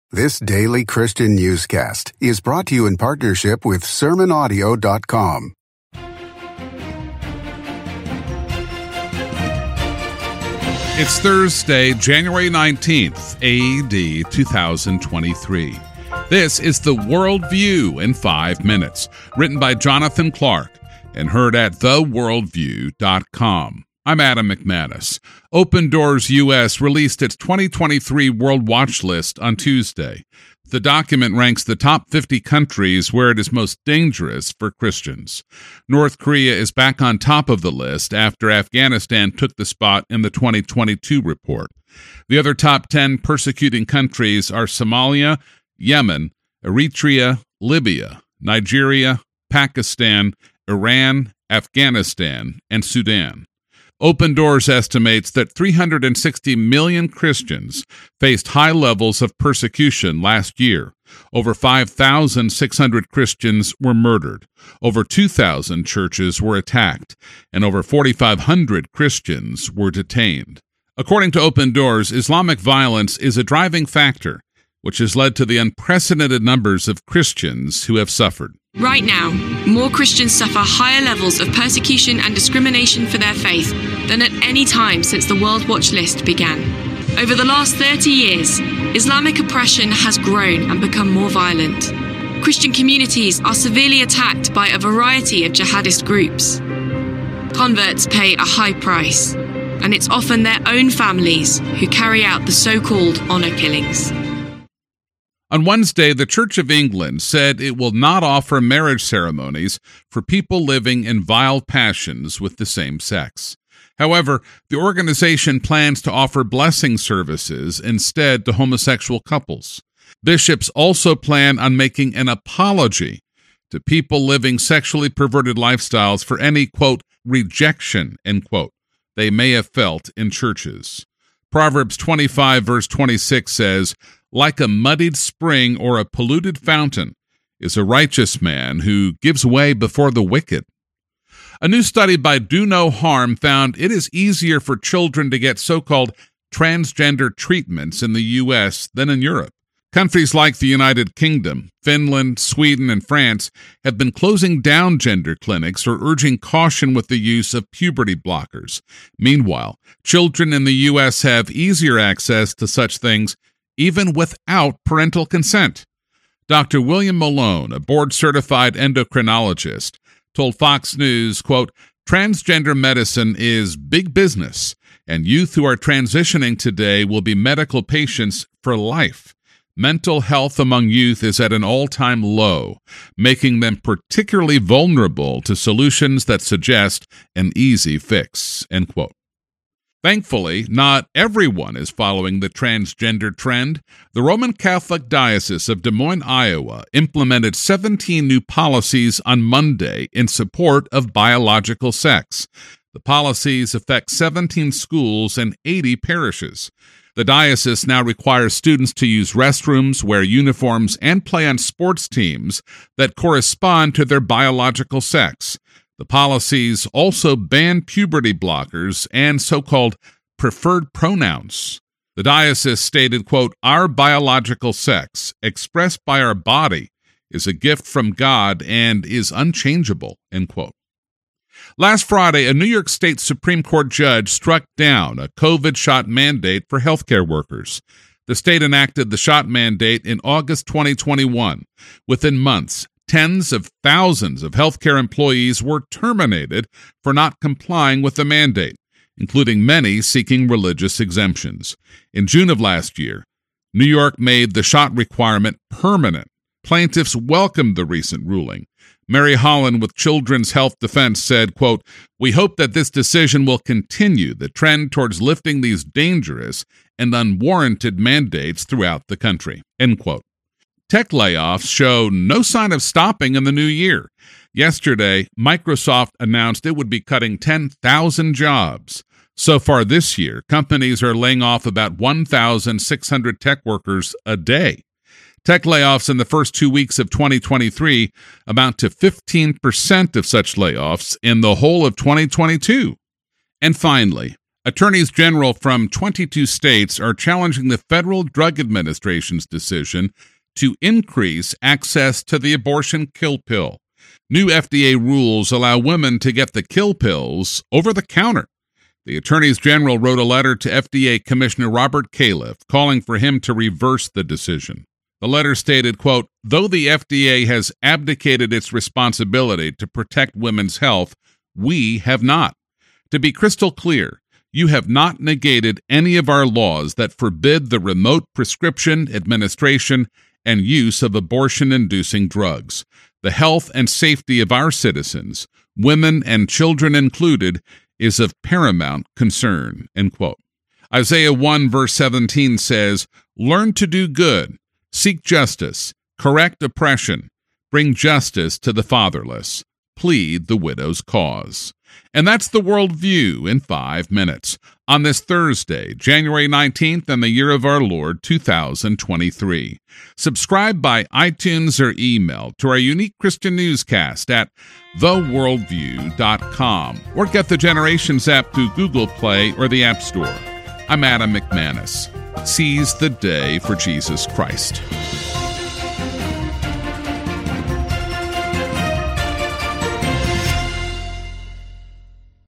This daily Christian newscast is brought to you in partnership with SermonAudio.com. It's Thursday, January 19th, A.D. 2023. This is the Worldview in 5 minutes, written by Jonathan Clark and heard at theworldview.com. I'm Adam McManus. Open Doors US released its 2023 World Watch List on Tuesday. The document ranks the top 50 countries where it is most dangerous for Christians. North Korea is back on top of the list after Afghanistan took the spot in the 2022 report. The other top 10 persecuting countries are Somalia, Yemen, Eritrea, Libya, Nigeria, Pakistan, Iran, Afghanistan, and Sudan. Open Doors estimates that 360 million Christians faced high levels of persecution last year. Over 5,600 Christians were murdered. Over 2,000 churches were attacked, and over 4,500 Christians were detained. According to Open Doors, Islamic violence is a driving factor, which has led to the unprecedented numbers of Christians who have suffered. Right now, more Christians suffer higher levels of persecution and discrimination for their faith than at any time since the World Watch List began. Over the last 30 years, Islamic oppression has grown and become more violent. Christian communities are severely attacked by a variety of jihadist groups. Converts pay a high price, and it's often their own families who carry out the so-called honor killings. On Wednesday, the Church of England said it will not offer marriage ceremonies for people living in vile passions with the same sex. However, the organization plans to offer blessing services instead to homosexual couples. Bishops also plan on making an apology to people living sexually perverted lifestyles for any, quote, rejection, end quote, they may have felt in churches. Proverbs 25, verse 26 says, "Like a muddied spring or a polluted fountain is a righteous man who gives way before the wicked." A new study by Do No Harm found it is easier for children to get so-called transgender treatments in the U.S. than in Europe. Countries like the United Kingdom, Finland, Sweden, and France have been closing down gender clinics or urging caution with the use of puberty blockers. Meanwhile, children in the U.S. have easier access to such things even without parental consent. Dr. William Malone, a board-certified endocrinologist, told Fox News, quote, "Transgender medicine is big business, and youth who are transitioning today will be medical patients for life. Mental health among youth is at an all-time low, making them particularly vulnerable to solutions that suggest an easy fix," end quote. Thankfully, not everyone is following the transgender trend. The Roman Catholic Diocese of Des Moines, Iowa, implemented 17 new policies on Monday in support of biological sex. The policies affect 17 schools and 80 parishes. The diocese now requires students to use restrooms, wear uniforms, and play on sports teams that correspond to their biological sex. The policies also ban puberty blockers and so-called preferred pronouns. The diocese stated, quote, "Our biological sex, expressed by our body, is a gift from God and is unchangeable," end quote. Last Friday, a New York State Supreme Court judge struck down a COVID shot mandate for healthcare workers. The state enacted the shot mandate in August 2021. Within months, tens of thousands of healthcare employees were terminated for not complying with the mandate, including many seeking religious exemptions. In June of last year, New York made the shot requirement permanent. Plaintiffs welcomed the recent ruling. Mary Holland with Children's Health Defense said, quote, "We hope that this decision will continue the trend towards lifting these dangerous and unwarranted mandates throughout the country," end quote. Tech layoffs show no sign of stopping in the new year. Yesterday, Microsoft announced it would be cutting 10,000 jobs. So far this year, companies are laying off about 1,600 tech workers a day. Tech layoffs in the first 2 weeks of 2023 amount to 15% of such layoffs in the whole of 2022. And finally, Attorneys general from 22 states are challenging the Federal Drug Administration's decision to increase access to the abortion kill pill. New FDA rules allow women to get the kill pills over the counter. The attorneys general wrote a letter to FDA Commissioner Robert Califf calling for him to reverse the decision. The letter stated, quote, "Though the FDA has abdicated its responsibility to protect women's health, we have not. To be crystal clear, you have not negated any of our laws that forbid the remote prescription, administration, and use of abortion-inducing drugs. The health and safety of our citizens, women and children included, is of paramount concern," end quote. Isaiah 1 verse 17 says, "Learn to do good, seek justice, correct oppression, bring justice to the fatherless, plead the widow's cause." And that's the World View in 5 minutes on this Thursday, January 19th, in the year of our Lord, 2023. Subscribe by iTunes or email to our unique Christian newscast at theworldview.com or get the Generations app through Google Play or the App Store. I'm Adam McManus. Seize the day for Jesus Christ.